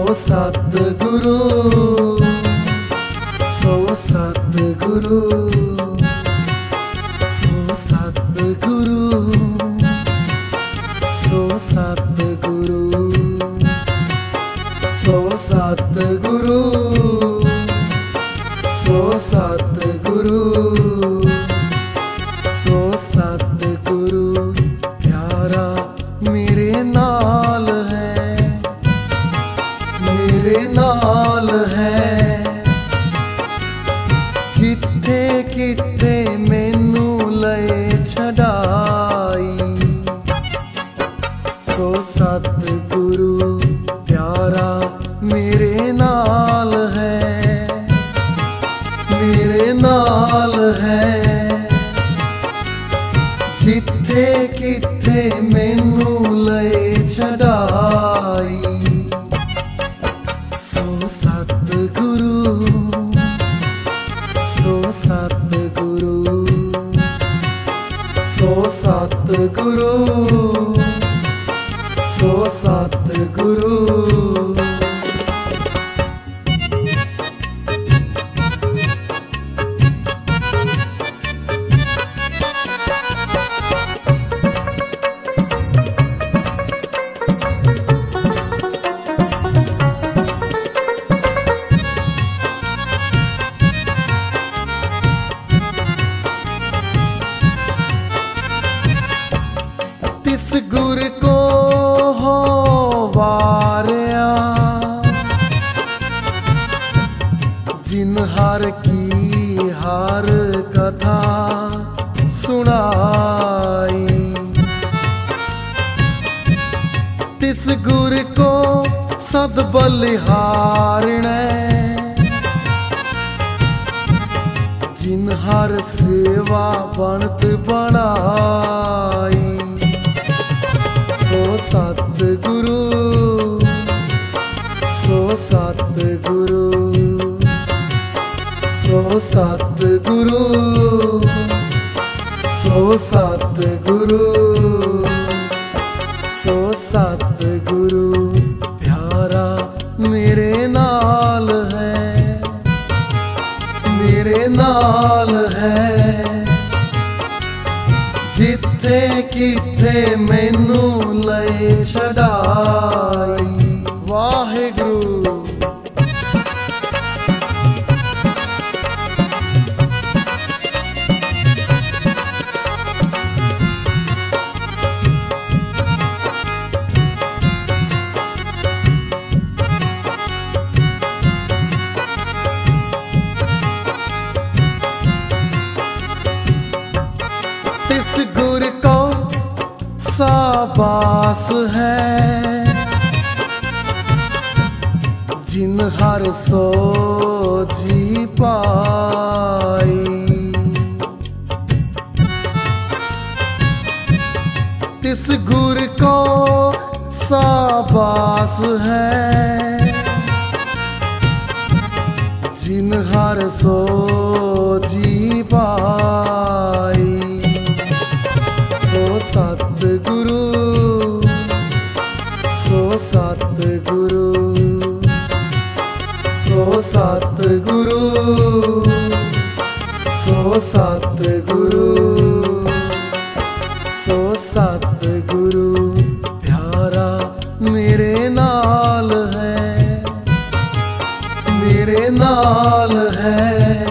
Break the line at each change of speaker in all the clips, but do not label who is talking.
सतगुरु, सो सतगुरु, सो सतगुरु, सो सतगुरु, सो सतगुरु, सो सतगुरु, सो सतगुरु प्यारा मेरे नाल है, मेरे नाल है। जिथे किथे मैनू लए छड़ाई, सो सतगुरु प्यारा मेरे नाल है, मेरे नाल है। जिथे किथे मैनू लए छड़ाई, सो सतगुरु, सो सतगुरु, सो सतगुरु, सो सतगुरु। तिस गुर को हो वारिया, जिन हर की हर कथा सुनाई। तिस गुर को सद बलिहारणे, जिन हर सेवा बनत बनाई। सो सतगुरु, सो सतगुरु, सो सतगुरु, सो सतगुरु, सो सतगुरु प्यारा मेरे नाल है, मेरे नाल है। जिथे किथे मैनू लए छड़ाई, वाहेगुरु। तिस गुर को साबास है, जिन हर सोजी पाई। तिस गुर को साबास है, जिन हर सोजी पाई। सो सतगुरु, सो सतगुरु, सो सतगुरु, सो सतगुरु, सो सतगुरु प्यारा मेरे नाल है, मेरे नाल है।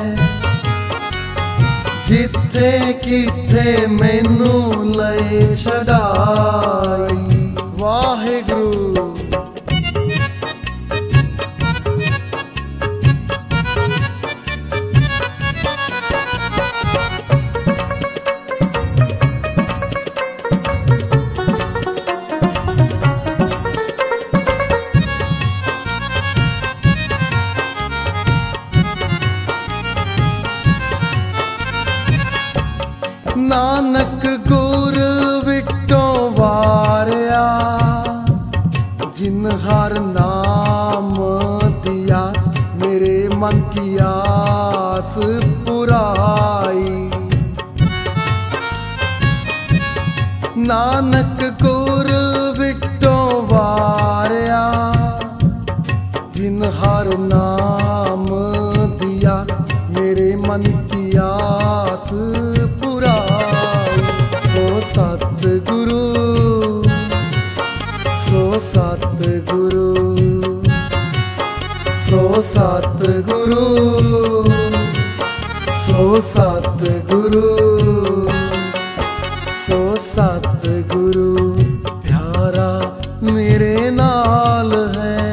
जिथे किथे मैनू लए छड़ाई, वाहेगुरु। नानक गुर विटो वारिया, जिन हर नाम दिया मेरे मन की आस पुराई। नानक गुर विटो वारिया, जिन हर नाम दिया मेरे मन की आस पुराई। सो सतगुरु, सो सतगुरु, सो सतगुरु, सो सतगुरु, सो सतगुरु प्यारा मेरे नाल है,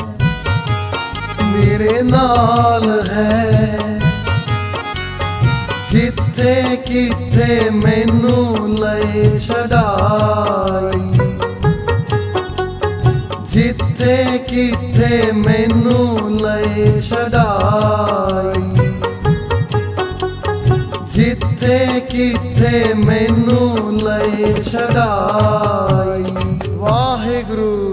मेरे नाल है। जिथे किथे मैनू ले छड़ाई, जिथे किथे मैनू ले छड़ाई, जिथे किथे मैनू ले छड़ाई। वाहिगुरु